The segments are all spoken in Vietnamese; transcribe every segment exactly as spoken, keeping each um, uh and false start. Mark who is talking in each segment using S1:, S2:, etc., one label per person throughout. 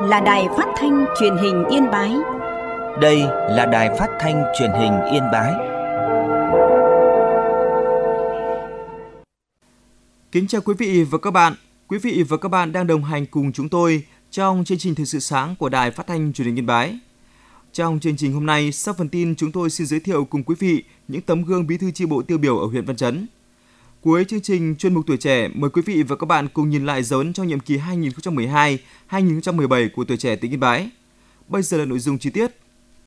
S1: là Đài Phát thanh Truyền hình Yên Bái.
S2: Đây là Đài Phát thanh Truyền hình Yên Bái.
S3: Kính chào quý vị và các bạn. Quý vị và các bạn đang đồng hành cùng chúng tôi trong chương trình Thời sự sáng của Đài Phát thanh Truyền hình Yên Bái. Trong chương trình hôm nay, sau phần tin chúng tôi xin giới thiệu cùng quý vị những tấm gương bí thư chi bộ tiêu biểu ở huyện Văn Chấn. Cuối chương trình chuyên mục Tuổi Trẻ, mời quý vị và các bạn cùng nhìn lại dấu ấn trong nhiệm kỳ hai nghìn không trăm mười hai đến hai nghìn không trăm mười bảy của Tuổi Trẻ tỉnh Yên Bái. Bây giờ là nội dung chi tiết.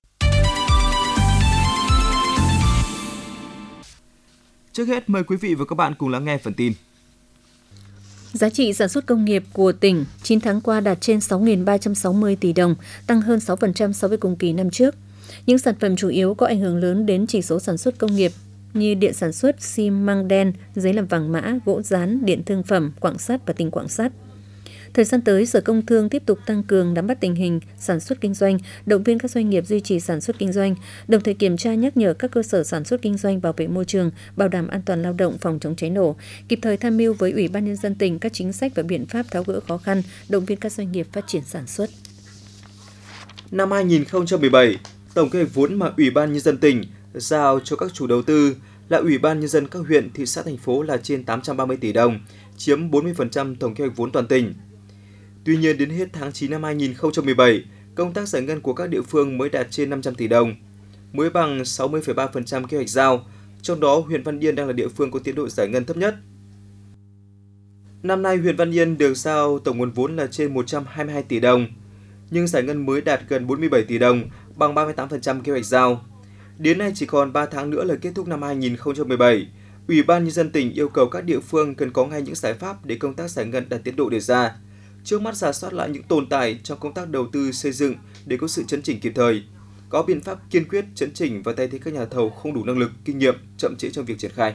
S3: Trước hết, mời quý vị và các bạn cùng lắng nghe phần tin.
S4: Giá trị sản xuất công nghiệp của tỉnh chín tháng qua đạt trên sáu nghìn ba trăm sáu mươi tỷ đồng, tăng hơn sáu phần trăm so với cùng kỳ năm trước. Những sản phẩm chủ yếu có ảnh hưởng lớn đến chỉ số sản xuất công nghiệp như điện sản xuất, xi măng đen, giấy làm vàng mã, gỗ dán, điện thương phẩm, quặng sắt và tinh quặng sắt. Thời gian tới, Sở Công Thương tiếp tục tăng cường nắm bắt tình hình sản xuất kinh doanh, động viên các doanh nghiệp duy trì sản xuất kinh doanh, đồng thời kiểm tra nhắc nhở các cơ sở sản xuất kinh doanh bảo vệ môi trường, bảo đảm an toàn lao động, phòng chống cháy nổ, kịp thời tham mưu với Ủy ban Nhân dân tỉnh các chính sách và biện pháp tháo gỡ khó khăn, động viên các doanh nghiệp phát triển sản xuất.
S3: Năm hai nghìn không trăm mười bảy, tổng kế hoạch vốn mà Ủy ban Nhân dân tỉnh giao cho các chủ đầu tư là Ủy ban Nhân dân các huyện, thị xã, thành phố là trên tám trăm ba mươi tỷ đồng, chiếm bốn mươi phần trăm tổng kế hoạch vốn toàn tỉnh. Tuy nhiên, đến hết tháng chín năm hai nghìn không trăm mười bảy, công tác giải ngân của các địa phương mới đạt trên năm trăm tỷ đồng, mới bằng sáu mươi phẩy ba phần trăm kế hoạch giao, trong đó huyện Văn Yên đang là địa phương có tiến độ giải ngân thấp nhất. Năm nay, huyện Văn Yên được giao tổng nguồn vốn là trên một trăm hai mươi hai tỷ đồng, nhưng giải ngân mới đạt gần bốn mươi bảy tỷ đồng, bằng ba mươi tám phần trăm kế hoạch giao. Đến nay chỉ còn ba tháng nữa là kết thúc năm hai nghìn không trăm mười bảy. Ủy ban Nhân dân tỉnh yêu cầu các địa phương cần có ngay những giải pháp để công tác giải ngân đạt tiến độ đề ra. Trước mắt rà soát lại những tồn tại trong công tác đầu tư xây dựng để có sự chấn chỉnh kịp thời, có biện pháp kiên quyết chấn chỉnh và thay thế các nhà thầu không đủ năng lực, kinh nghiệm, chậm trễ trong việc triển khai.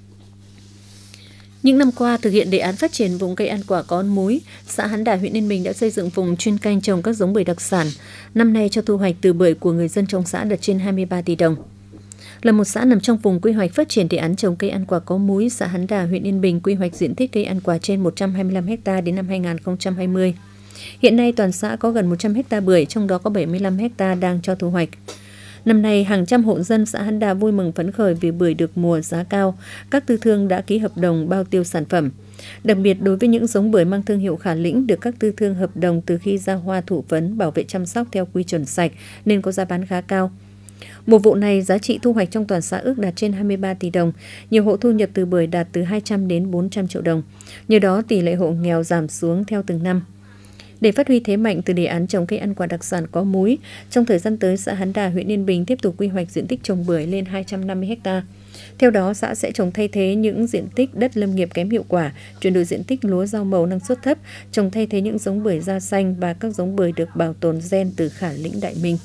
S4: Những năm qua, thực hiện đề án phát triển vùng cây ăn quả có múi, xã Hán Đà, huyện Yên Bình đã xây dựng vùng chuyên canh trồng các giống bưởi đặc sản. Năm nay, cho thu hoạch từ bưởi của người dân trong xã đạt trên hai mươi ba tỷ đồng. Là một xã nằm trong vùng quy hoạch phát triển đề án trồng cây ăn quả có múi, xã Hán Đà, huyện Yên Bình quy hoạch diện tích cây ăn quả trên một trăm hai mươi lăm héc ta đến năm hai nghìn không trăm hai mươi. Hiện nay, toàn xã có gần một trăm héc ta bưởi, trong đó có bảy mươi lăm héc ta đang cho thu hoạch. Năm nay, hàng trăm hộ dân xã Hán Đà vui mừng phấn khởi vì bưởi được mùa giá cao. Các tư thương đã ký hợp đồng bao tiêu sản phẩm. Đặc biệt, đối với những giống bưởi mang thương hiệu Khả Lĩnh được các tư thương hợp đồng từ khi ra hoa thụ phấn, bảo vệ chăm sóc theo quy chuẩn sạch nên có giá bán khá cao. Mùa vụ này, giá trị thu hoạch trong toàn xã ước đạt trên hai mươi ba tỷ đồng. Nhiều hộ thu nhập từ bưởi đạt từ hai trăm đến bốn trăm triệu đồng. Nhờ đó, tỷ lệ hộ nghèo giảm xuống theo từng năm. Để phát huy thế mạnh từ đề án trồng cây ăn quả đặc sản có múi, trong thời gian tới, xã Hán Đà, huyện Yên Bình tiếp tục quy hoạch diện tích trồng bưởi lên hai trăm năm mươi héc ta. Theo đó, xã sẽ trồng thay thế những diện tích đất lâm nghiệp kém hiệu quả, chuyển đổi diện tích lúa rau màu năng suất thấp, trồng thay thế những giống bưởi da xanh và các giống bưởi được bảo tồn gen từ Khả Lĩnh, Đại Minh.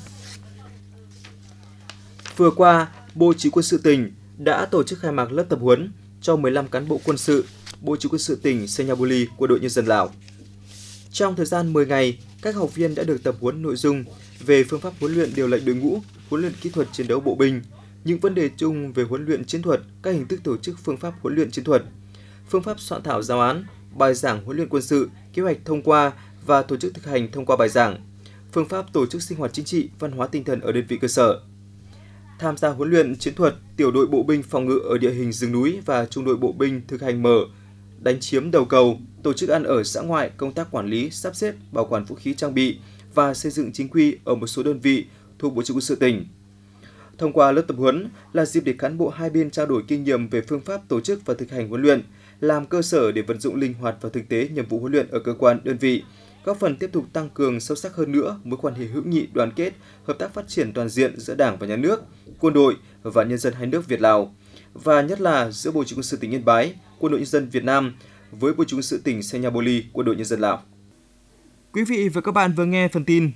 S3: Vừa qua, Bộ Chỉ huy Quân sự tỉnh đã tổ chức khai mạc lớp tập huấn cho mười lăm cán bộ quân sự, Bộ Chỉ huy Quân sự tỉnh Senyabuli của đội nhân dân Lào. Trong thời gian mười ngày, các học viên đã được tập huấn nội dung về phương pháp huấn luyện điều lệnh đội ngũ, huấn luyện kỹ thuật chiến đấu bộ binh, những vấn đề chung về huấn luyện chiến thuật, các hình thức tổ chức phương pháp huấn luyện chiến thuật, phương pháp soạn thảo giáo án, bài giảng huấn luyện quân sự, kế hoạch thông qua và tổ chức thực hành thông qua bài giảng, phương pháp tổ chức sinh hoạt chính trị, văn hóa tinh thần ở đơn vị cơ sở. Tham gia huấn luyện chiến thuật, tiểu đội bộ binh phòng ngự ở địa hình rừng núi và trung đội bộ binh thực hành mở, đánh chiếm đầu cầu, tổ chức ăn ở xã ngoại, công tác quản lý, sắp xếp, bảo quản vũ khí trang bị và xây dựng chính quy ở một số đơn vị thuộc Bộ Chỉ huy Quân sự tỉnh. Thông qua lớp tập huấn là dịp để cán bộ hai bên trao đổi kinh nghiệm về phương pháp tổ chức và thực hành huấn luyện, làm cơ sở để vận dụng linh hoạt vào thực tế nhiệm vụ huấn luyện ở cơ quan, đơn vị, góp phần tiếp tục tăng cường sâu sắc hơn nữa mối quan hệ hữu nghị, đoàn kết, hợp tác phát triển toàn diện giữa Đảng và Nhà nước, quân đội và nhân dân hai nước Việt Lào, và nhất là giữa Bộ Chỉ huy Quân sự tỉnh Yên Bái, Quân đội Nhân dân Việt Nam với Bộ Chỉ huy Quân sự tỉnh Senyabuli, Quân đội Nhân dân Lào. Quý vị và các bạn vừa nghe phần tin.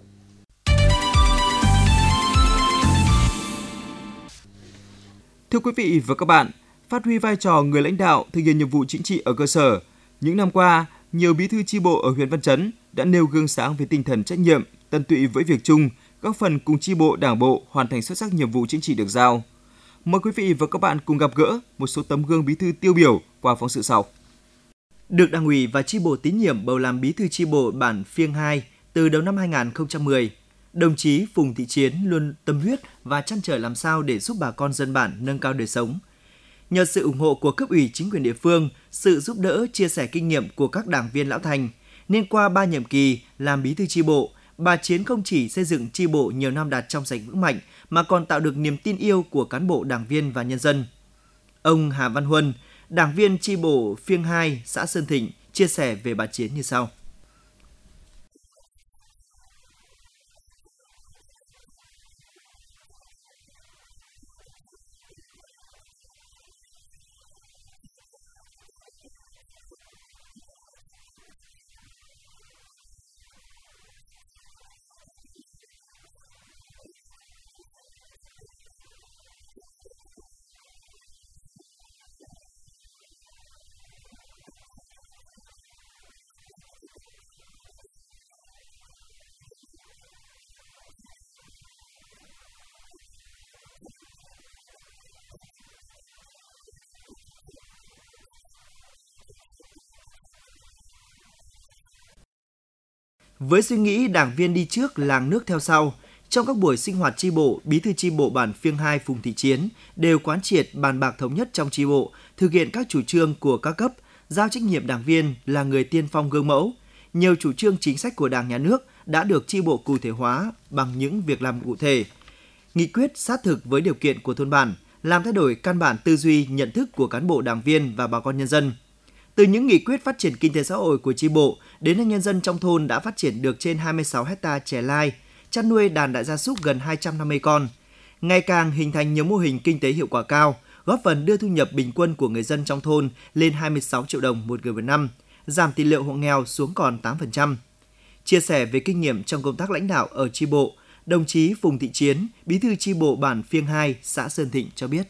S3: Thưa quý vị và các bạn, phát huy vai trò người lãnh đạo thực hiện nhiệm vụ chính trị ở cơ sở, những năm qua, nhiều bí thư chi bộ ở huyện Văn Chấn đã nêu gương sáng về tinh thần trách nhiệm, tận tụy với việc chung, góp phần cùng chi bộ, đảng bộ hoàn thành xuất sắc nhiệm vụ chính trị được giao. Mời quý vị và các bạn cùng gặp gỡ một số tấm gương bí thư tiêu biểu qua phóng sự sau.
S5: Được Đảng ủy và chi bộ tín nhiệm bầu làm bí thư chi bộ bản Phiêng hai, từ đầu năm hai không một không, đồng chí Phùng Thị Chiến luôn tâm huyết và trăn trở làm sao để giúp bà con dân bản nâng cao đời sống. Nhờ sự ủng hộ của cấp ủy chính quyền địa phương, sự giúp đỡ, chia sẻ kinh nghiệm của các đảng viên lão thành, nên qua ba nhiệm kỳ làm bí thư chi bộ, bà Chiến không chỉ xây dựng chi bộ nhiều năm đạt trong sạch vững mạnh mà còn tạo được niềm tin yêu của cán bộ, đảng viên và nhân dân. Ông Hà Văn Huân, đảng viên chi bộ Phiêng hai, xã Sơn Thịnh, chia sẻ về bà Chiến như sau. Với suy nghĩ đảng viên đi trước, làng nước theo sau, trong các buổi sinh hoạt chi bộ, bí thư chi bộ bản Phiêng hai Phùng Thị Chiến đều quán triệt bàn bạc thống nhất trong chi bộ, thực hiện các chủ trương của các cấp, giao trách nhiệm đảng viên là người tiên phong gương mẫu. Nhiều chủ trương chính sách của Đảng, Nhà nước đã được chi bộ cụ thể hóa bằng những việc làm cụ thể, nghị quyết sát thực với điều kiện của thôn bản, làm thay đổi căn bản tư duy, nhận thức của cán bộ, đảng viên và bà con nhân dân. Từ những nghị quyết phát triển kinh tế xã hội của chi bộ, đến nay nhân dân trong thôn đã phát triển được trên hai mươi sáu héc ta chè lai, chăn nuôi đàn đại gia súc gần hai trăm năm mươi con. Ngày càng hình thành nhiều mô hình kinh tế hiệu quả cao, góp phần đưa thu nhập bình quân của người dân trong thôn lên hai mươi sáu triệu đồng một người một năm, giảm tỷ lệ hộ nghèo xuống còn tám phần trăm. Chia sẻ về kinh nghiệm trong công tác lãnh đạo ở chi bộ, đồng chí Phùng Thị Chiến, bí thư chi bộ bản Phiêng hai, xã Sơn Thịnh cho biết.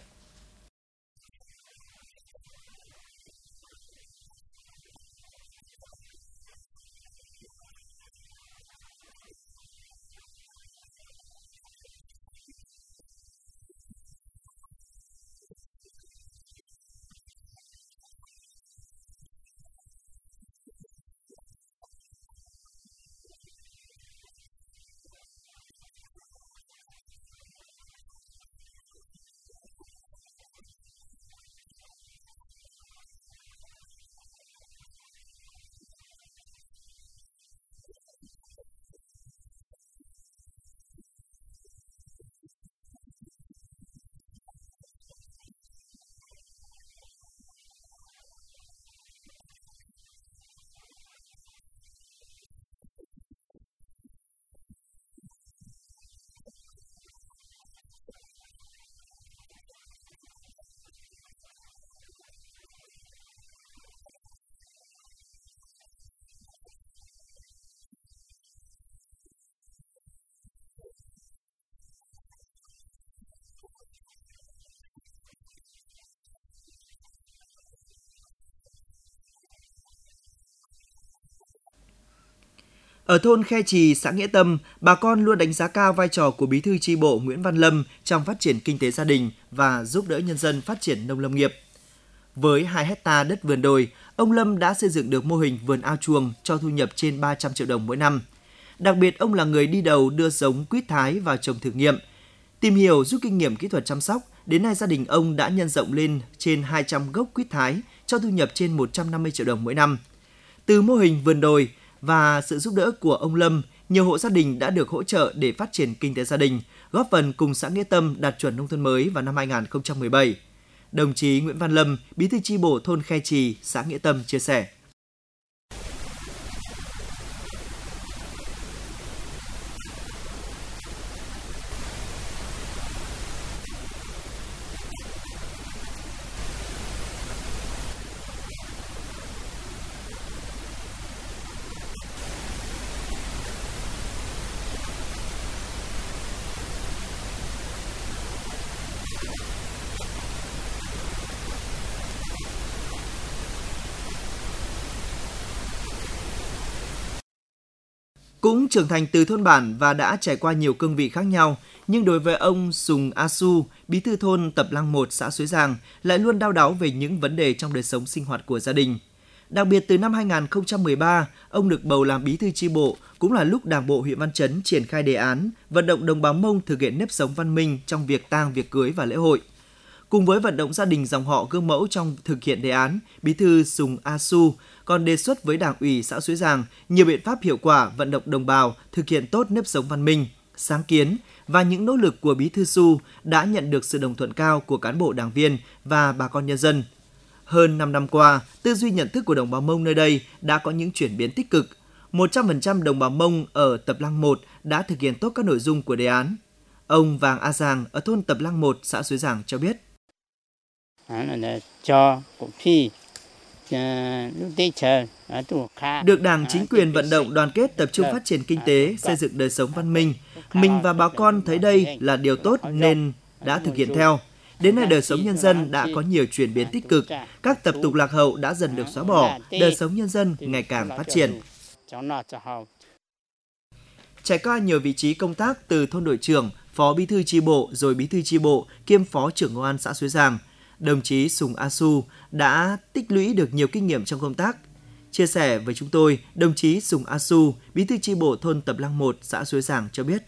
S5: Ở thôn Khe Trì, xã Nghĩa Tâm, bà con luôn đánh giá cao vai trò của bí thư chi bộ Nguyễn Văn Lâm trong phát triển kinh tế gia đình và giúp đỡ nhân dân phát triển nông lâm nghiệp. Với hai héc ta đất vườn đồi, ông Lâm đã xây dựng được mô hình vườn ao chuồng cho thu nhập trên ba trăm triệu đồng mỗi năm. Đặc biệt, ông là người đi đầu đưa giống quýt Thái vào trồng thử nghiệm. Tìm hiểu rút kinh nghiệm kỹ thuật chăm sóc, đến nay gia đình ông đã nhân rộng lên trên hai trăm gốc quýt Thái cho thu nhập trên một trăm năm mươi triệu đồng mỗi năm. Từ mô hình vườn đồi và sự giúp đỡ của ông Lâm, nhiều hộ gia đình đã được hỗ trợ để phát triển kinh tế gia đình, góp phần cùng xã Nghĩa Tâm đạt chuẩn nông thôn mới vào năm hai không một bảy. Đồng chí Nguyễn Văn Lâm, bí thư chi bộ thôn Khe Trì, xã Nghĩa Tâm chia sẻ. Cũng trưởng thành từ thôn bản và đã trải qua nhiều cương vị khác nhau, nhưng đối với ông Sùng A Su, bí thư thôn Tập Lăng một, xã Suối Giàng, lại luôn đau đáu về những vấn đề trong đời sống sinh hoạt của gia đình. Đặc biệt từ năm hai không một ba, ông được bầu làm bí thư chi bộ, cũng là lúc Đảng bộ huyện Văn Chấn triển khai đề án vận động đồng bào Mông thực hiện nếp sống văn minh trong việc tang, việc cưới và lễ hội. Cùng với vận động gia đình dòng họ gương mẫu trong thực hiện đề án, Bí thư Sùng A Su còn đề xuất với Đảng ủy xã Suối Giàng nhiều biện pháp hiệu quả vận động đồng bào thực hiện tốt nếp sống văn minh, sáng kiến, và những nỗ lực của Bí thư Su đã nhận được sự đồng thuận cao của cán bộ đảng viên và bà con nhân dân. Hơn năm năm qua, tư duy nhận thức của đồng bào Mông nơi đây đã có những chuyển biến tích cực. một trăm phần trăm đồng bào Mông ở Tập Lăng một đã thực hiện tốt các nội dung của đề án. Ông Vàng A Giàng ở thôn Tập Lăng một, xã Suối Giàng cho biết. Được Đảng, chính quyền vận động đoàn kết tập trung phát triển kinh tế, xây dựng đời sống văn minh. Mình và bà con thấy đây là điều tốt nên đã thực hiện theo. Đến nay đời sống nhân dân đã có nhiều chuyển biến tích cực, các tập tục lạc hậu đã dần được xóa bỏ, đời sống nhân dân ngày càng phát triển. Trải qua nhiều vị trí công tác từ thôn đội trưởng, phó bí thư chi bộ rồi bí thư chi bộ kiêm phó trưởng công an xã Suối Giàng, đồng chí Sùng A Su đã tích lũy được nhiều kinh nghiệm trong công tác. Chia sẻ với chúng tôi, đồng chí Sùng A Su, bí thư chi bộ thôn Tập Lăng một, xã Suối Giàng cho biết.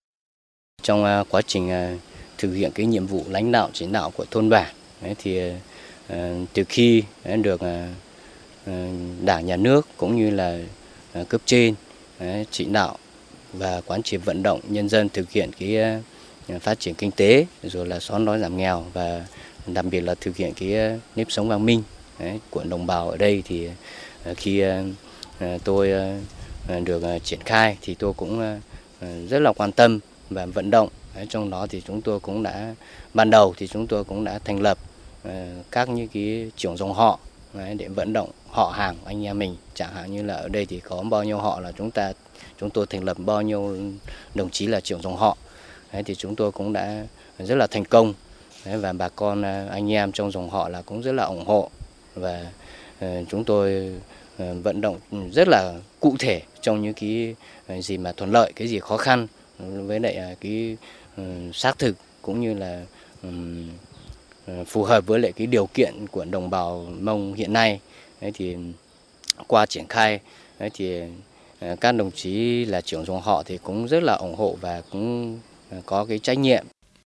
S6: Trong uh, quá trình uh, thực hiện cái nhiệm vụ lãnh đạo chỉ đạo của thôn bản, đấy, thì uh, từ khi uh, được uh, Đảng, Nhà nước cũng như là uh, cấp trên uh, chỉ đạo và quán triệt vận động nhân dân thực hiện cái uh, phát triển kinh tế, rồi là xóa đói giảm nghèo, và đặc biệt là thực hiện cái uh, nếp sống văn minh đấy, của đồng bào ở đây, thì uh, khi uh, tôi uh, được uh, triển khai thì tôi cũng uh, rất là quan tâm và vận động. Đấy, trong đó thì chúng tôi cũng đã ban đầu thì chúng tôi cũng đã thành lập uh, các những cái trưởng dòng họ đấy, để vận động họ hàng anh em mình. Chẳng hạn như là ở đây thì có bao nhiêu họ là chúng ta chúng tôi thành lập bao nhiêu đồng chí là trưởng dòng họ. Đấy, thì chúng tôi cũng đã rất là thành công. Đấy, và bà con anh em trong dòng họ là cũng rất là ủng hộ, và uh, chúng tôi uh, vận động rất là cụ thể trong những cái uh, gì mà thuận lợi, cái gì khó khăn, với lại cái uh, xác thực cũng như là um, uh, phù hợp với lại cái điều kiện của đồng bào Mông hiện nay. Đấy, thì qua triển khai đấy, thì uh, các đồng chí là trưởng dòng họ thì cũng rất là ủng hộ và cũng uh, có cái trách nhiệm.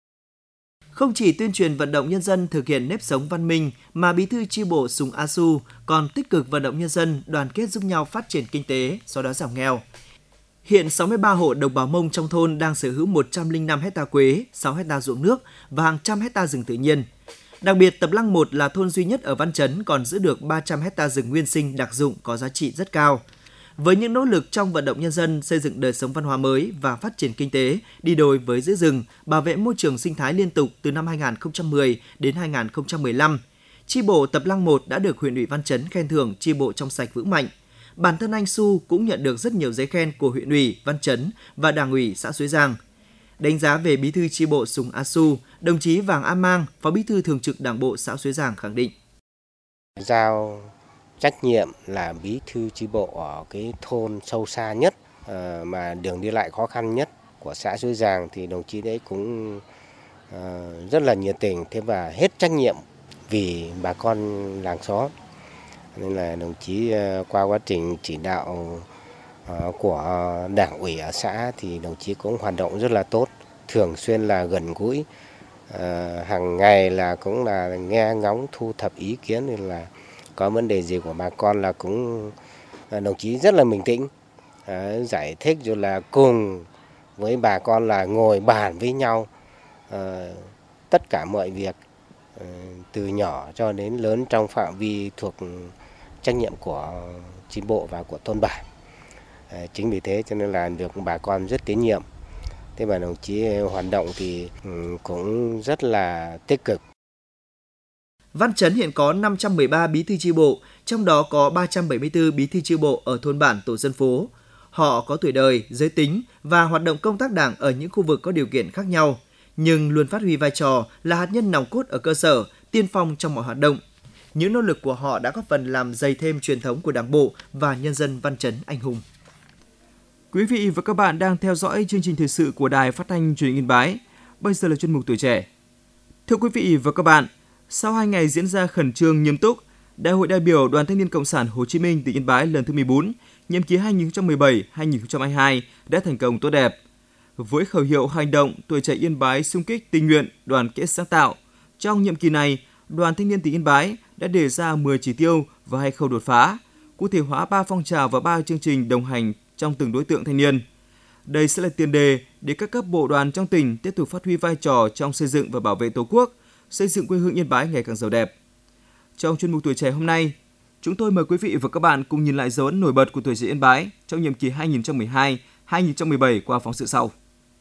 S5: Không chỉ tuyên truyền vận động nhân dân thực hiện nếp sống văn minh, mà bí thư chi bộ Sùng A Su còn tích cực vận động nhân dân đoàn kết giúp nhau phát triển kinh tế, xóa đói giảm nghèo. Hiện sáu mươi ba hộ đồng bào Mông trong thôn đang sở hữu một trăm lẻ năm hecta quế, sáu hecta ruộng nước và hàng trăm hecta rừng tự nhiên. Đặc biệt, Tập Lăng một là thôn duy nhất ở Văn Chấn còn giữ được ba trăm hecta rừng nguyên sinh đặc dụng có giá trị rất cao. Với những nỗ lực trong vận động nhân dân xây dựng đời sống văn hóa mới và phát triển kinh tế đi đôi với giữ rừng, bảo vệ môi trường sinh thái liên tục từ năm hai không một không đến hai không một lăm, chi bộ Tập Lăng một đã được huyện ủy Văn Chấn khen thưởng chi bộ trong sạch vững mạnh. Bản thân anh Su cũng nhận được rất nhiều giấy khen của huyện ủy Văn Chấn và Đảng ủy xã Suối Giàng. Đánh giá về bí thư chi bộ Sùng A Su, đồng chí Vàng A Mang, phó bí thư thường trực Đảng bộ xã Suối Giàng khẳng định:
S7: Giao trách nhiệm là bí thư chi bộ ở cái thôn sâu xa nhất mà đường đi lại khó khăn nhất của xã Suối Giàng, thì đồng chí đấy cũng rất là nhiệt tình, thế và hết trách nhiệm vì bà con làng xóm. Nên là đồng chí qua quá trình chỉ đạo của Đảng ủy ở xã thì đồng chí cũng hoạt động rất là tốt, thường xuyên là gần gũi, hàng ngày là cũng là nghe ngóng thu thập ý kiến, nên là có vấn đề gì của bà con là cũng đồng chí rất là bình tĩnh, giải thích rồi là cùng với bà con là ngồi bàn với nhau tất cả mọi việc từ nhỏ cho đến lớn trong phạm vi thuộc trách nhiệm của chi bộ và của thôn bản. Chính vì thế cho nên là được bà con rất tín nhiệm. Thế và đồng chí hoạt động thì cũng rất là tích cực.
S5: Văn Chấn hiện có năm trăm mười ba bí thư chi bộ, trong đó có ba trăm bảy mươi tư bí thư chi bộ ở thôn bản, tổ dân phố. Họ có tuổi đời, giới tính và hoạt động công tác đảng ở những khu vực có điều kiện khác nhau, nhưng luôn phát huy vai trò là hạt nhân nòng cốt ở cơ sở, tiên phong trong mọi hoạt động. Những nỗ lực của họ đã góp phần làm dày thêm truyền thống của Đảng bộ và nhân dân Văn Chấn anh hùng. Quý vị và các bạn đang theo dõi chương trình thời sự của Đài Phát thanh Truyền hình Yên Bái. Bây giờ là chuyên mục Tuổi trẻ. Thưa quý vị và các bạn, sau hai ngày diễn ra khẩn trương nghiêm túc,
S3: Đại hội đại biểu Đoàn Thanh niên Cộng sản Hồ Chí Minh tỉnh Yên Bái lần thứ mười bốn, nhiệm kỳ hai nghìn không trăm mười bảy đến hai nghìn không trăm hai mươi hai đã thành công tốt đẹp. Với khẩu hiệu hành động tuổi trẻ Yên Bái xung kích tình nguyện, đoàn kết sáng tạo, trong nhiệm kỳ này, Đoàn Thanh niên tỉnh Yên Bái đã đề ra mười chỉ tiêu và hai khâu đột phá, cụ thể hóa ba phong trào và ba chương trình đồng hành trong từng đối tượng thanh niên. Đây sẽ là tiền đề để các cấp bộ đoàn trong tỉnh tiếp tục phát huy vai trò trong xây dựng và bảo vệ Tổ quốc, xây dựng quê hương Yên Bái ngày càng giàu đẹp. Trong chuyên mục Tuổi trẻ hôm nay, chúng tôi mời quý vị và các bạn cùng nhìn lại dấu ấn nổi bật của tuổi trẻ Yên Bái trong nhiệm kỳ hai nghìn không trăm mười hai đến hai nghìn không trăm mười bảy qua phóng sự sau.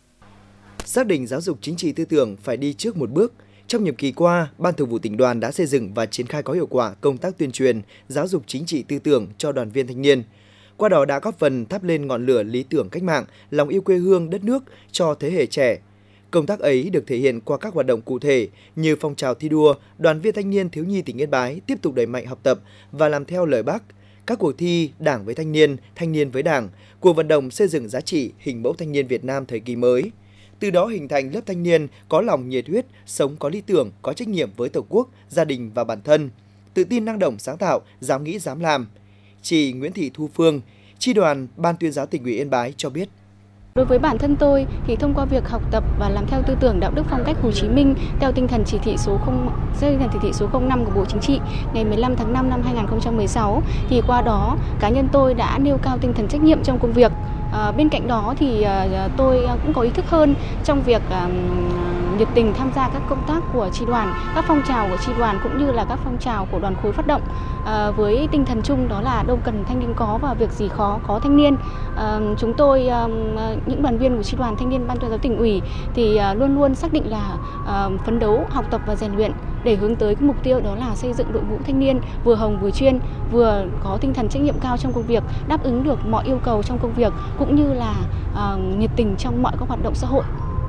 S5: Xác định giáo dục chính trị tư tưởng phải đi trước một bước. Trong nhiệm kỳ qua, Ban Thường vụ Tỉnh đoàn đã xây dựng và triển khai có hiệu quả công tác tuyên truyền, giáo dục chính trị tư tưởng cho đoàn viên thanh niên. Qua đó đã góp phần thắp lên ngọn lửa lý tưởng cách mạng, lòng yêu quê hương, đất nước cho thế hệ trẻ. Công tác ấy được thể hiện qua các hoạt động cụ thể như phong trào thi đua, đoàn viên thanh niên thiếu nhi tỉnh Yên Bái tiếp tục đẩy mạnh học tập và làm theo lời Bác, các cuộc thi Đảng với thanh niên, thanh niên với Đảng, cuộc vận động xây dựng giá trị hình mẫu thanh niên Việt Nam thời kỳ mới. Từ đó hình thành lớp thanh niên có lòng nhiệt huyết, sống có lý tưởng, có trách nhiệm với Tổ quốc, gia đình và bản thân, tự tin năng động sáng tạo, dám nghĩ dám làm. Chị Nguyễn Thị Thu Phương, Chi đoàn Ban Tuyên giáo Tỉnh ủy Yên Bái cho biết.
S8: Đối với bản thân tôi thì thông qua việc học tập và làm theo tư tưởng đạo đức phong cách Hồ Chí Minh theo tinh thần chỉ thị số không tinh thần chỉ thị số không năm của Bộ Chính trị ngày mười lăm tháng năm năm hai nghìn không trăm mười sáu thì qua đó cá nhân tôi đã nêu cao tinh thần trách nhiệm trong công việc. À, bên cạnh đó thì à, tôi cũng có ý thức hơn trong việc à, nhiệt tình tham gia các công tác của chi đoàn, các phong trào của chi đoàn cũng như là các phong trào của đoàn khối phát động à, với tinh thần chung đó là đâu cần thanh niên có và việc gì khó có thanh niên. À, chúng tôi à, những đoàn viên của chi đoàn thanh niên Ban Tuyên giáo Tỉnh ủy thì à, luôn luôn xác định là à, phấn đấu học tập và rèn luyện để hướng tới cái mục tiêu đó là xây dựng đội ngũ thanh niên vừa hồng vừa chuyên, vừa có tinh thần trách nhiệm cao trong công việc, đáp ứng được mọi yêu cầu trong công việc cũng như là uh, nhiệt tình trong mọi các hoạt động xã hội.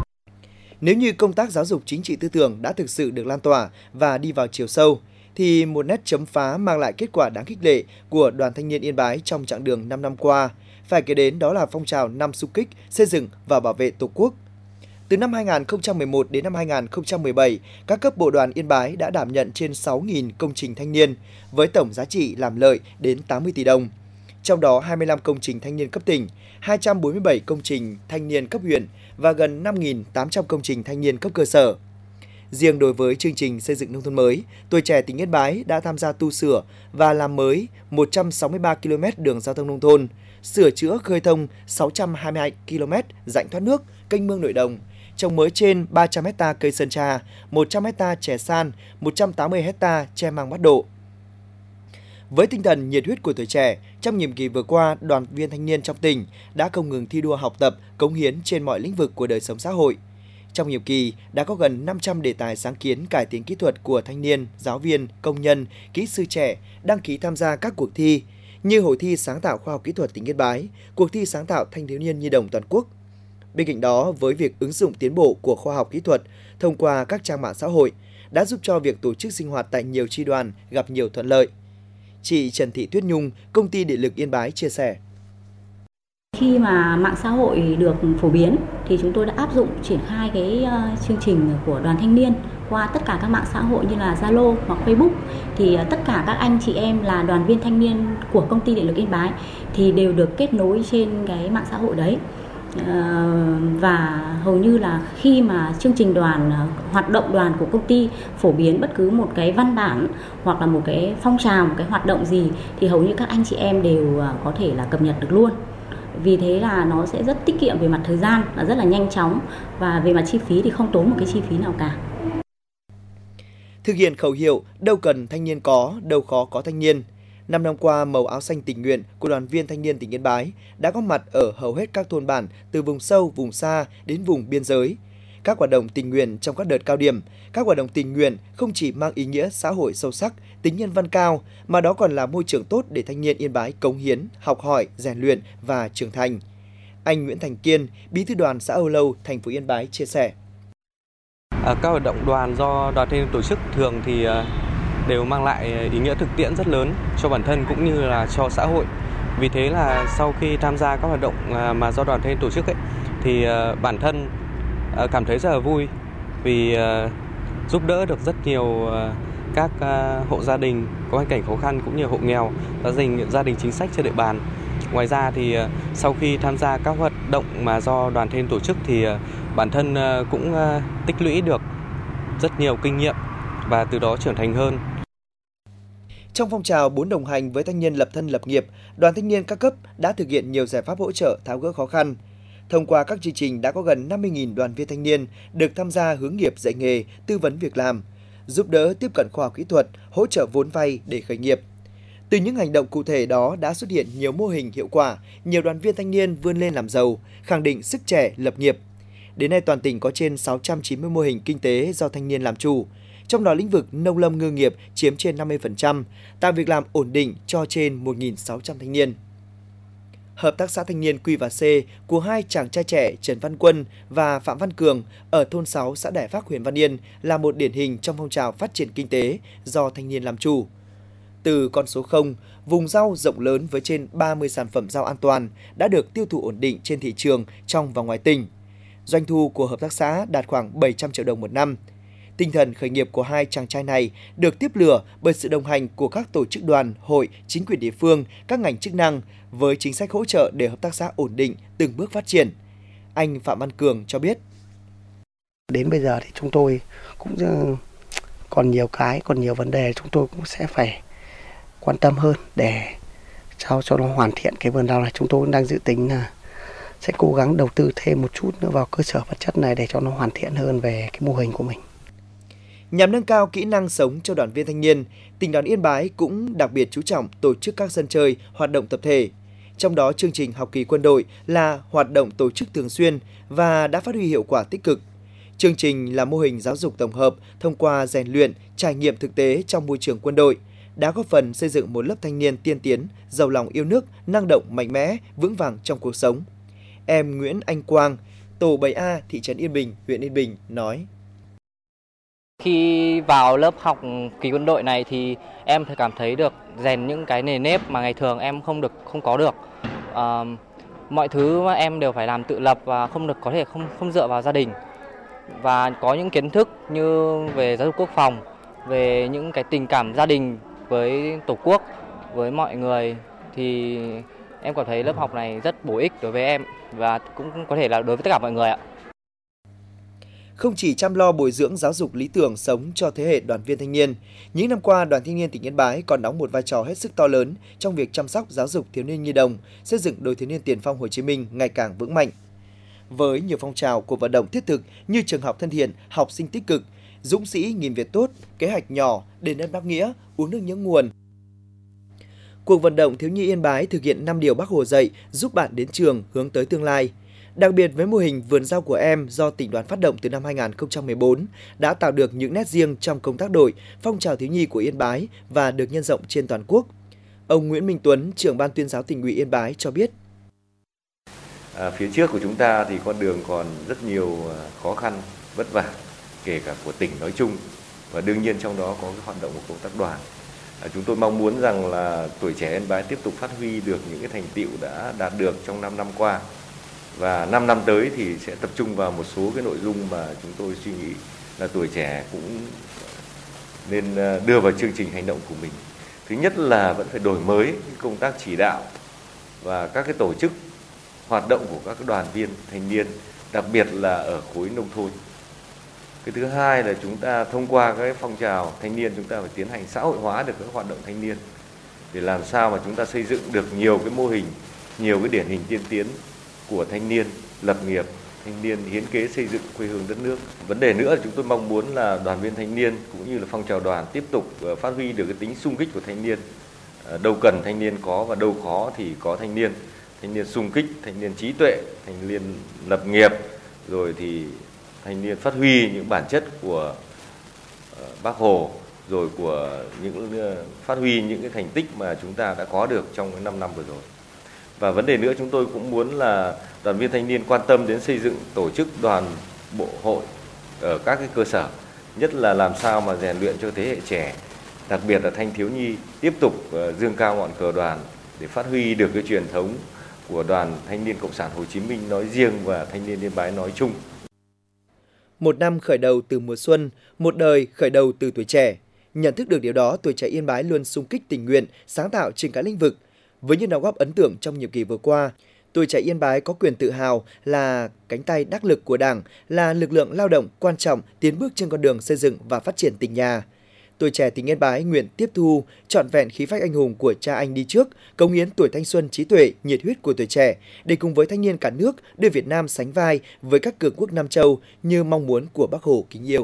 S5: Nếu như công tác giáo dục chính trị tư tưởng đã thực sự được lan tỏa và đi vào chiều sâu, thì một nét chấm phá mang lại kết quả đáng khích lệ của Đoàn Thanh niên Yên Bái trong chặng đường năm năm qua, phải kể đến đó là phong trào năm xung kích, xây dựng và bảo vệ Tổ quốc. Từ năm hai nghìn không trăm mười một đến năm hai nghìn không trăm mười bảy, các cấp bộ đoàn Yên Bái đã đảm nhận trên sáu nghìn công trình thanh niên với tổng giá trị làm lợi đến tám mươi tỷ đồng. Trong đó hai mươi lăm công trình thanh niên cấp tỉnh, hai trăm bốn mươi bảy công trình thanh niên cấp huyện và gần năm nghìn tám trăm công trình thanh niên cấp cơ sở. Riêng đối với chương trình xây dựng nông thôn mới, tuổi trẻ tỉnh Yên Bái đã tham gia tu sửa và làm mới một trăm sáu mươi ba ki lô mét đường giao thông nông thôn, sửa chữa khơi thông sáu trăm hai mươi hai ki lô mét rãnh thoát nước, kênh mương nội đồng, trồng mới trên ba trăm héc ta cây sơn tra, một trăm héc ta chè san, một trăm tám mươi héc ta tre măng bát độ. Với tinh thần nhiệt huyết của tuổi trẻ, trong nhiệm kỳ vừa qua, đoàn viên thanh niên trong tỉnh đã không ngừng thi đua học tập, cống hiến trên mọi lĩnh vực của đời sống xã hội. Trong nhiệm kỳ, đã có gần năm trăm đề tài sáng kiến cải tiến kỹ thuật của thanh niên, giáo viên, công nhân, kỹ sư trẻ đăng ký tham gia các cuộc thi như Hội thi sáng tạo khoa học kỹ thuật tỉnh Yên Bái, cuộc thi sáng tạo thanh thiếu niên nhi đồng toàn quốc. Bên cạnh đó, với việc ứng dụng tiến bộ của khoa học kỹ thuật thông qua các trang mạng xã hội đã giúp cho việc tổ chức sinh hoạt tại nhiều chi đoàn gặp nhiều thuận lợi. Chị Trần Thị Tuyết Nhung, Công ty Điện lực Yên Bái chia sẻ.
S9: Khi mà mạng xã hội được phổ biến thì chúng tôi đã áp dụng triển khai cái uh, chương trình của đoàn thanh niên qua tất cả các mạng xã hội như là Zalo hoặc Facebook, thì uh, tất cả các anh chị em là đoàn viên thanh niên của Công ty Điện lực Yên Bái thì đều được kết nối trên cái mạng xã hội đấy. Uh, và hầu như là khi mà chương trình đoàn uh, hoạt động đoàn của công ty phổ biến bất cứ một cái văn bản hoặc là một cái phong trào, một cái hoạt động gì thì hầu như các anh chị em đều uh, có thể là cập nhật được luôn. Vì thế là nó sẽ rất tiết kiệm về mặt thời gian, là rất là nhanh chóng, và về mặt chi phí thì không tốn một cái chi phí nào cả.
S5: Thực hiện khẩu hiệu đâu cần thanh niên có, đâu khó có thanh niên. Năm năm qua, màu áo xanh tình nguyện của đoàn viên thanh niên tỉnh Yên Bái đã có mặt ở hầu hết các thôn bản từ vùng sâu, vùng xa đến vùng biên giới. Các hoạt động tình nguyện trong các đợt cao điểm, các hoạt động tình nguyện không chỉ mang ý nghĩa xã hội sâu sắc, tính nhân văn cao, mà đó còn là môi trường tốt để thanh niên Yên Bái cống hiến, học hỏi, rèn luyện và trưởng thành. Anh Nguyễn Thành Kiên, Bí thư đoàn xã Âu Lâu, thành phố Yên Bái chia sẻ.
S10: À, các hoạt động đoàn do đoàn thanh niên tổ chức thường thì đều mang lại ý nghĩa thực tiễn rất lớn cho bản thân cũng như là cho xã hội. Vì thế là sau khi tham gia các hoạt động mà do đoàn thanh niên tổ chức ấy, thì bản thân cảm thấy rất là vui vì giúp đỡ được rất nhiều các hộ gia đình có hoàn cảnh khó khăn cũng như hộ nghèo, gia đình gia đình chính sách trên địa bàn. Ngoài ra thì sau khi tham gia các hoạt động mà do đoàn thanh niên tổ chức thì bản thân cũng tích lũy được rất nhiều kinh nghiệm và từ đó trưởng thành hơn.
S5: Trong phong trào bốn đồng hành với thanh niên lập thân lập nghiệp, Đoàn Thanh niên các cấp đã thực hiện nhiều giải pháp hỗ trợ tháo gỡ khó khăn. Thông qua các chương trình đã có gần năm mươi nghìn đoàn viên thanh niên được tham gia hướng nghiệp dạy nghề, tư vấn việc làm, giúp đỡ tiếp cận khoa học kỹ thuật, hỗ trợ vốn vay để khởi nghiệp. Từ những hành động cụ thể đó đã xuất hiện nhiều mô hình hiệu quả, nhiều đoàn viên thanh niên vươn lên làm giàu, khẳng định sức trẻ lập nghiệp. Đến nay toàn tỉnh có trên sáu trăm chín mươi mô hình kinh tế do thanh niên làm chủ, trong đó lĩnh vực nông lâm ngư nghiệp chiếm trên năm mươi phần trăm, tạo việc làm ổn định cho trên một nghìn sáu trăm thanh niên. Hợp tác xã thanh niên Q và C của hai chàng trai trẻ Trần Văn Quân và Phạm Văn Cường ở thôn sáu xã Đại Phác, huyện Văn Yên là một điển hình trong phong trào phát triển kinh tế do thanh niên làm chủ. Từ con số không, vùng rau rộng lớn với trên ba mươi sản phẩm rau an toàn đã được tiêu thụ ổn định trên thị trường trong và ngoài tỉnh. Doanh thu của hợp tác xã đạt khoảng bảy trăm triệu đồng một năm. Tinh thần khởi nghiệp của hai chàng trai này được tiếp lửa bởi sự đồng hành của các tổ chức đoàn, hội, chính quyền địa phương, các ngành chức năng với chính sách hỗ trợ để hợp tác xã ổn định, từng bước phát triển. Anh Phạm Văn Cường cho biết.
S11: Đến bây giờ thì chúng tôi cũng còn nhiều cái, còn nhiều vấn đề chúng tôi cũng sẽ phải quan tâm hơn để sao cho nó hoàn thiện cái vườn rau này. Chúng tôi cũng đang dự tính là sẽ cố gắng đầu tư thêm một chút nữa vào cơ sở vật chất này để cho nó hoàn thiện hơn về cái mô hình của mình.
S5: Nhằm nâng cao kỹ năng sống cho đoàn viên thanh niên, tỉnh đoàn Yên Bái cũng đặc biệt chú trọng tổ chức các sân chơi, hoạt động tập thể. Trong đó chương trình học kỳ quân đội là hoạt động tổ chức thường xuyên và đã phát huy hiệu quả tích cực. Chương trình là mô hình giáo dục tổng hợp thông qua rèn luyện, trải nghiệm thực tế trong môi trường quân đội, đã góp phần xây dựng một lớp thanh niên tiên tiến, giàu lòng yêu nước, năng động, mạnh mẽ, vững vàng trong cuộc sống. Em Nguyễn Anh Quang, tổ bảy A, thị trấn Yên Bình, huyện Yên Bình nói.
S12: Khi vào lớp học kỳ quân đội này thì em cảm thấy được rèn những cái nề nếp mà ngày thường em không được không có được. À, mọi thứ mà em đều phải làm tự lập và không được có thể không không dựa vào gia đình. Và có những kiến thức như về giáo dục quốc phòng, về những cái tình cảm gia đình với Tổ quốc, với mọi người thì em cảm thấy lớp học này rất bổ ích đối với em và cũng có thể là đối với tất cả mọi người ạ.
S5: Không chỉ chăm lo bồi dưỡng giáo dục lý tưởng sống cho thế hệ đoàn viên thanh niên, những năm qua Đoàn Thanh niên tỉnh Yên Bái còn đóng một vai trò hết sức to lớn trong việc chăm sóc giáo dục thiếu niên nhi đồng, xây dựng đội thiếu niên tiền phong Hồ Chí Minh ngày càng vững mạnh. Với nhiều phong trào cuộc vận động thiết thực như trường học thân thiện, học sinh tích cực, dũng sĩ nghìn việc tốt, kế hoạch nhỏ, đền ơn đáp nghĩa, uống nước nhớ nguồn. Cuộc vận động thiếu nhi Yên Bái thực hiện năm điều Bác Hồ dạy giúp bạn đến trường hướng tới tương lai. Đặc biệt với mô hình vườn rau của em do tỉnh đoàn phát động từ năm hai nghìn không trăm mười bốn đã tạo được những nét riêng trong công tác đội, phong trào thiếu nhi của Yên Bái và được nhân rộng trên toàn quốc. Ông Nguyễn Minh Tuấn, trưởng ban tuyên giáo tỉnh ủy Yên Bái cho biết.
S13: À, phía trước của chúng ta thì con đường còn rất nhiều khó khăn, vất vả, kể cả của tỉnh nói chung và đương nhiên trong đó có cái hoạt động của công tác đoàn. À, chúng tôi mong muốn rằng là tuổi trẻ Yên Bái tiếp tục phát huy được những cái thành tựu đã đạt được trong năm năm qua. Và năm năm tới thì sẽ tập trung vào một số cái nội dung mà chúng tôi suy nghĩ là tuổi trẻ cũng nên đưa vào chương trình hành động của mình. Thứ nhất là vẫn phải đổi mới công tác chỉ đạo và các cái tổ chức hoạt động của các cái đoàn viên thanh niên, đặc biệt là ở khối nông thôn. Cái thứ hai là chúng ta thông qua cái phong trào thanh niên chúng ta phải tiến hành xã hội hóa được các hoạt động thanh niên để làm sao mà chúng ta xây dựng được nhiều cái mô hình, nhiều cái điển hình tiên tiến của thanh niên lập nghiệp, thanh niên hiến kế xây dựng quê hương đất nước. Vấn đề nữa là chúng tôi mong muốn là đoàn viên thanh niên cũng như là phong trào đoàn tiếp tục phát huy được cái tính xung kích của thanh niên. Đâu cần thanh niên có và đâu khó thì có thanh niên. Thanh niên xung kích, thanh niên trí tuệ, thanh niên lập nghiệp, rồi thì thanh niên phát huy những bản chất của Bác Hồ, rồi của những phát huy những cái thành tích mà chúng ta đã có được trong năm năm vừa rồi. Và vấn đề nữa chúng tôi cũng muốn là đoàn viên thanh niên quan tâm đến xây dựng tổ chức đoàn bộ hội ở các cái cơ sở, nhất là làm sao mà rèn luyện cho thế hệ trẻ, đặc biệt là thanh thiếu nhi tiếp tục dương cao ngọn cờ đoàn để phát huy được cái truyền thống của Đoàn Thanh niên Cộng sản Hồ Chí Minh nói riêng và Thanh niên Yên Bái nói chung.
S5: Một năm khởi đầu từ mùa xuân, một đời khởi đầu từ tuổi trẻ. Nhận thức được điều đó, tuổi trẻ Yên Bái luôn xung kích tình nguyện, sáng tạo trên các lĩnh vực. Với những đóng góp ấn tượng trong nhiệm kỳ vừa qua, tuổi trẻ Yên Bái có quyền tự hào là cánh tay đắc lực của Đảng, là lực lượng lao động quan trọng tiến bước trên con đường xây dựng và phát triển tỉnh nhà. Tuổi trẻ tỉnh Yên Bái nguyện tiếp thu trọn vẹn khí phách anh hùng của cha anh đi trước, cống hiến tuổi thanh xuân trí tuệ, nhiệt huyết của tuổi trẻ để cùng với thanh niên cả nước đưa Việt Nam sánh vai với các cường quốc Nam châu như mong muốn của Bác Hồ kính yêu.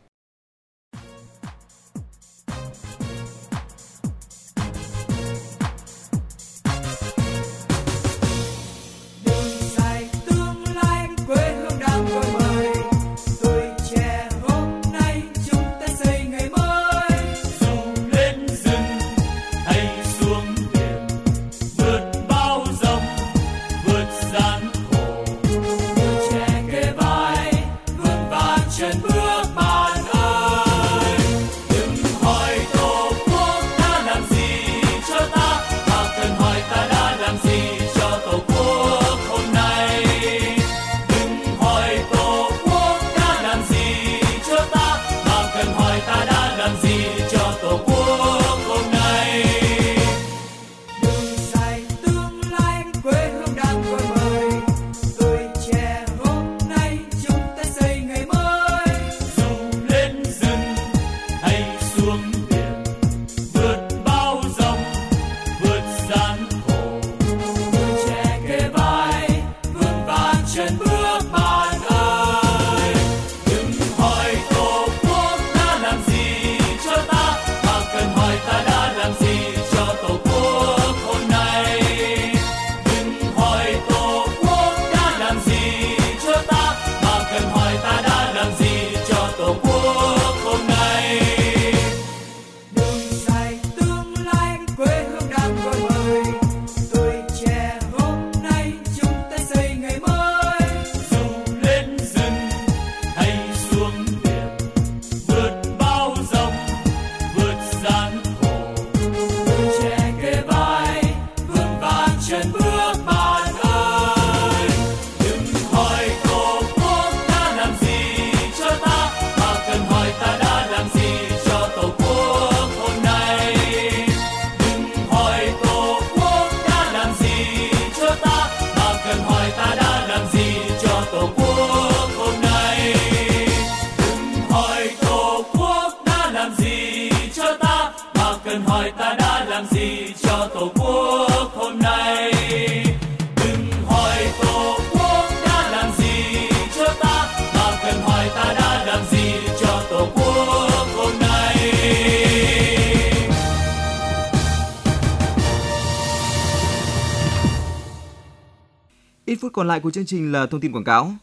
S3: Ít phút còn lại của chương trình là thông tin quảng cáo.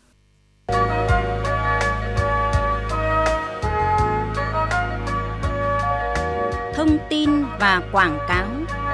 S1: Thông tin và quảng cáo.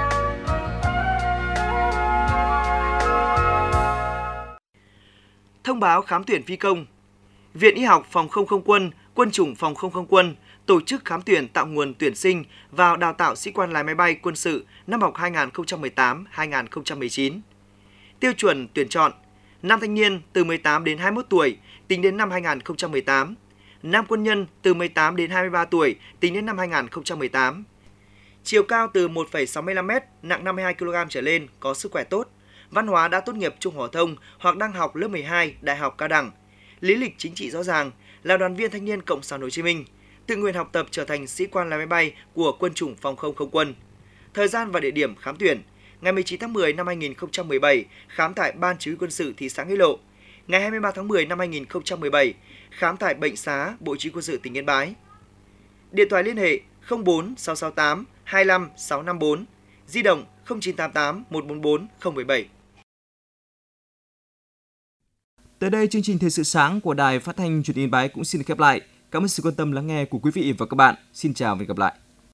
S5: Thông báo khám tuyển phi công. Viện Y học Phòng không không quân, Quân chủng Phòng không không quân tổ chức khám tuyển tạo nguồn tuyển sinh vào đào tạo sĩ quan lái máy bay quân sự năm học hai nghìn không trăm mười tám hai nghìn không trăm mười chín. Tiêu chuẩn tuyển chọn: nam thanh niên từ mười tám đến hai mươi mốt tuổi tính đến năm hai nghìn không trăm mười tám, nam quân nhân từ mười tám đến hai mươi ba tuổi tính đến năm hai nghìn không trăm mười tám. Chiều cao từ một phẩy sáu mươi lăm mét, nặng năm mươi hai ki lô gam trở lên, có sức khỏe tốt, văn hóa đã tốt nghiệp trung học phổ thông hoặc đang học lớp mười hai, đại học cao đẳng. Lý lịch chính trị rõ ràng, là đoàn viên thanh niên Cộng sản Hồ Chí Minh, tự nguyện học tập trở thành sĩ quan lái máy bay của Quân chủng Phòng không không quân. Thời gian và địa điểm khám tuyển: ngày mười chín tháng mười năm hai nghìn không trăm mười bảy, khám tại Ban Chỉ huy Quân sự thị xã Nghĩa Lộ. Ngày hai mươi ba tháng mười năm hai nghìn không trăm mười bảy, khám tại Bệnh xá Bộ Chỉ huy Quân sự tỉnh Yên Bái. Điện thoại liên hệ không bốn sáu sáu tám hai lăm sáu năm bốn, di động không chín tám tám một bốn bốn không bảy bảy.
S3: Tới đây, chương trình Thời sự sáng của Đài Phát thanh Truyền hình Yên Bái cũng xin được khép lại. Cảm ơn sự quan tâm lắng nghe của quý vị và các bạn. Xin chào và hẹn gặp lại.